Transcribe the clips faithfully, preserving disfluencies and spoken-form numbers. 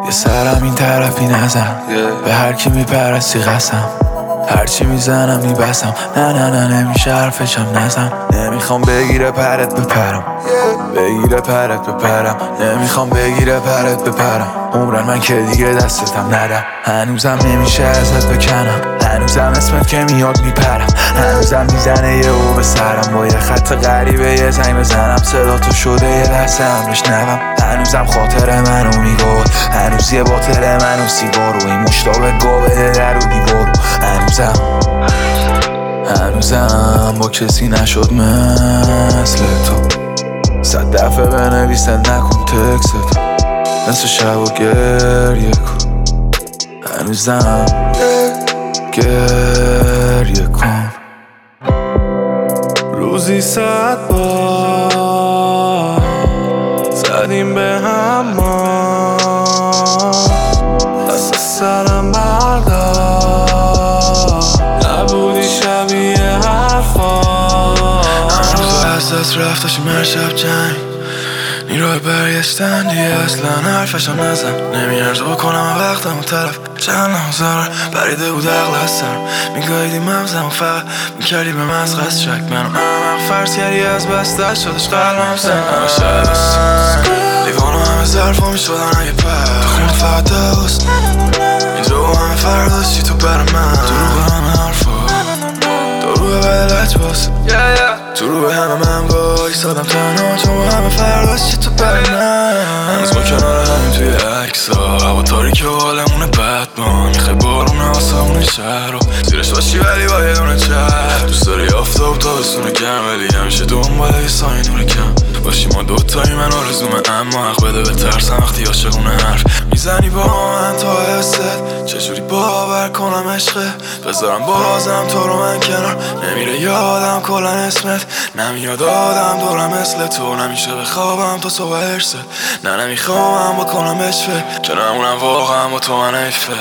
یه سرم این طرفی نزن به هر کی میپرستی قسم هرچی میزنم میبسم نه نه نه نمیشه حرفشم نزن نمیخوام بگیره پرت بپرم بگیره پرت بپرم نمیخوام بگیره پرت بپرم عمرن من که دیگه دستتم ندم هنوزم نمیشه ازت بکنم هنوزم اسمت که میاد میپرم هنوزم میزنه یه او به سرم با یه خط غریبه یه زنگ بزنم صدا تو شده یه لحظه هم بشنوم هنوزم خاطر منو میگفت هنوز یه باطل منو سیگارو این مشتاق گابه در و دیوارو هنوزم هنوزم با کسی نشد مثل تو صد دفعه بنویسه نکن تکست مثل شب و گریه کن هنوزم گریه کن روزی صد بار زدیم به هم ما دست سرم بردار نبودی شبیه حرفا هنوز از دست رفت داشتیم هر شب جنگ نیروی برگشتن دیگه اصلا حرفشم نزن نمیارزه بکنم وقتم و طرف چند نمازارم پریده بود عقل از سرم میگاهیدی مغزم و فقط میکردی به مزغز شک منو امم فرض کردی از بس دست شدش قلبم سن همه شاید است لیوانو همه ظرفا میشدن اگه پر تو خونه فقط دوست اینجا با همه فرداشتی تو بر من تو رو به همه حرفا دارو به بدلت باست تو رو به همه من وای سادم تنها چون با همه فرداشتی تو بر من هنوز ما کنار همین توی عکسا هوا تاریک و حالمونه بدمان میخوای بارونه آسمون شهر رو زیرش باشی ولی با یه دونه چهر دوست داری آفتاب تابستون گرم ولی همیشه دنبال یه سایه نور کم باشی ما دوتایی من آرزومه اما حق بده به ترسم وقتی عاشقونه حرف میزنی با من تا حست چجوری باور کنم عشقه بذارم بازم تو رو من کنار نمیره یادم کلن اسمت نمیاد آدم دورم مثل تو نمیشه بخوابم تا صبح هرست نه نمیخوام بکنم بشفه که نمونم واقعا با تو من ایفه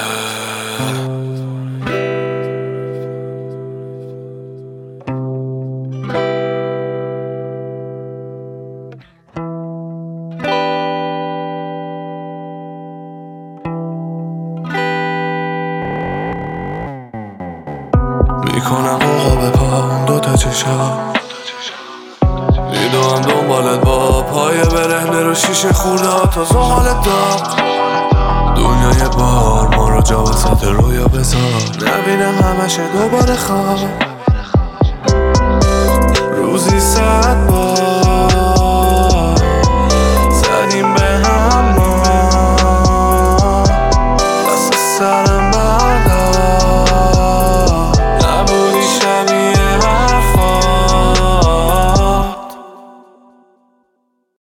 میکنم آقا به پام دوتا چشا میدوام دنبالت با پای برهنه رو شیشه خورده ها تا زغالت داغ دنیای بار ما رو جا وسط رویا بذار نبینم همشه دوباره خواب روزی صد بار